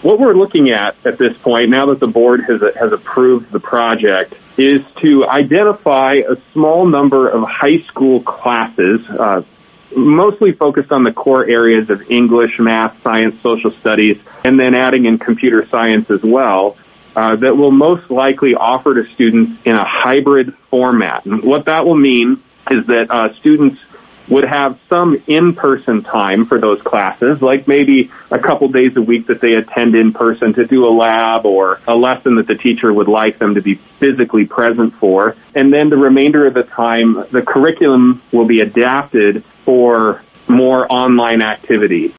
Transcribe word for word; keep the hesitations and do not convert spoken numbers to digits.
What we're looking at at this point, now that the board has has approved the project, is to identify a small number of high school classes, uh, mostly focused on the core areas of English, math, science, social studies, and then adding in computer science as well, uh, that will most likely offer to students in a hybrid format. And what that will mean is that uh, students would have some in-person time for those classes, like maybe a couple days a week that they attend in person to do a lab or a lesson that the teacher would like them to be physically present for. And then the remainder of the time, the curriculum will be adapted for more online activity.